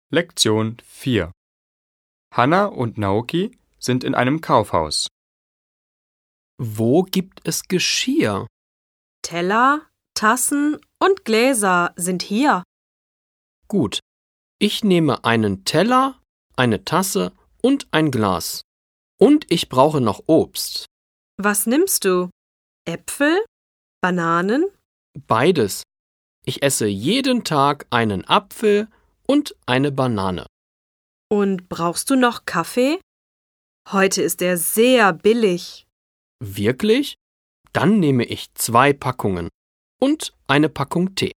Lektion 4. Hanna und Naoki sind in einem Kaufhaus. Wo gibt es Geschirr? Teller, Tassen und Gläser sind hier. Gut. Ich nehme einen Teller, eine Tasse und ein Glas. Und ich brauche noch Obst. Was nimmst du? Äpfel? Bananen? Beides. Ich esse jeden Tag einen Apfel und eine Banane. Und brauchst du noch Kaffee? Heute ist er sehr billig. Wirklich? Dann nehme ich 2 Packungen und eine Packung Tee.